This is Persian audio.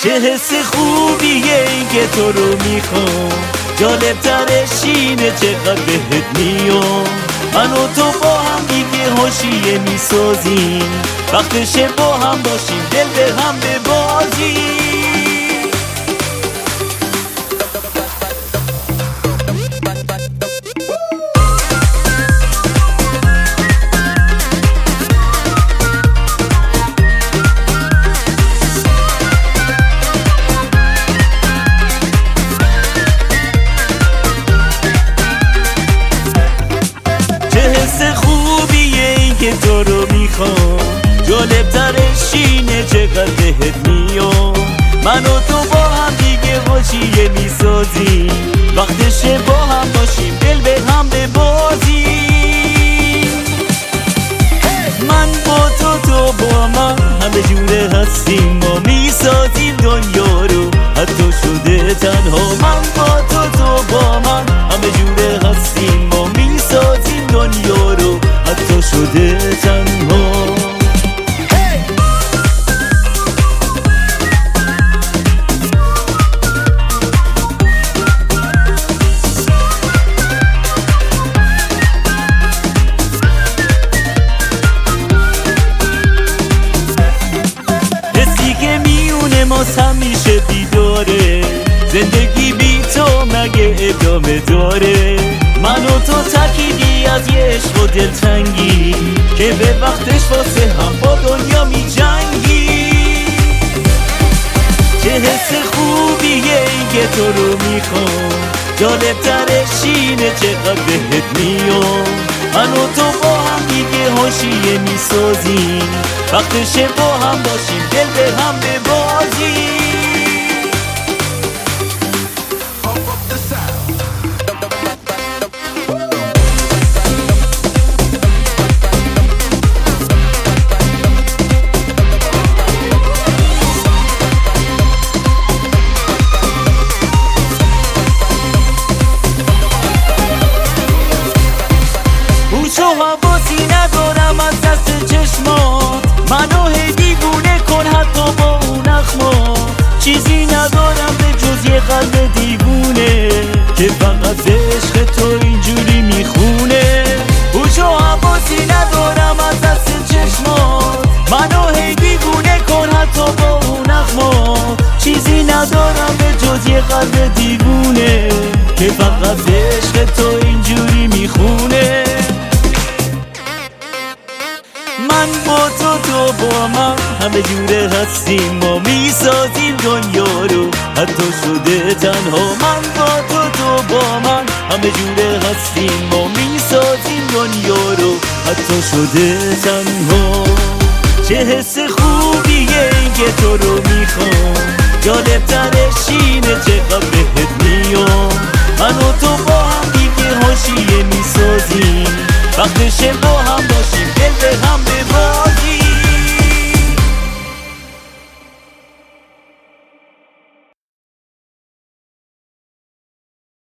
چه حس خوبیه این که تو رو میخوام، جالب ترش اینه چقدر بهت میام. من و تو با هم دیگه حاشیه میسازیم، وقتشه با هم باشیم دل به هم ببازیم. که تو رو میخوام، جالب ترش اینه چقدر بهت میام. من و تو با هم دیگه حاشیه میسازیم، وقتشه با هم باشیم دل به هم ببازیم. من با تو با من همه جوره هستیم، ما میسازیم دنیا رو حتی شده تنها. من با تو با من همه جوره هستیم، ما میسازیم دنیا رو حتی شده تنها. حسی که میونه ما همیشه بیداره، زندگی بی تو مگه ادامه داره؟ من و تو ترکیبی از یه عشق و دلتنگی که به وقتش واسه هم با دنیا می جنگی. چه حس خوبیه این که تو رو میخوام، جالب ترش اینه چقدر بهت میام. من و تو با هم دیگه حاشیه میسازیم، وقتشه با هم باشیم دل به هم ببازیم. تو حواسی ندارم از دست چشمات، منو هی دیوونه کن حتی با اون اخمات. چیزی ندارم به جز یه قلب دیوونه که فقط به عشق تو اینجوری میخونه. تو حواسی ندارم از دست چشمات، منو هی دیوونه کن حتی با اون اخمات. چیزی ندارم به جز یه قلب دیوونه که فقط به عشق تو اینجوری میخونه. من با تو با من همه جوره هستیم، ما میسازیم دنیا رو حتی شده تنها. من با تو با من همه جوره هستیم، ما میسازیم دنیا رو حتی شده تنها. چه حس خوبیه این که تو رو میخوام، جالب ترش اینه چقدر بهت میام. من و تو با هم دیگه حاشیه میسازیم، وقتشه با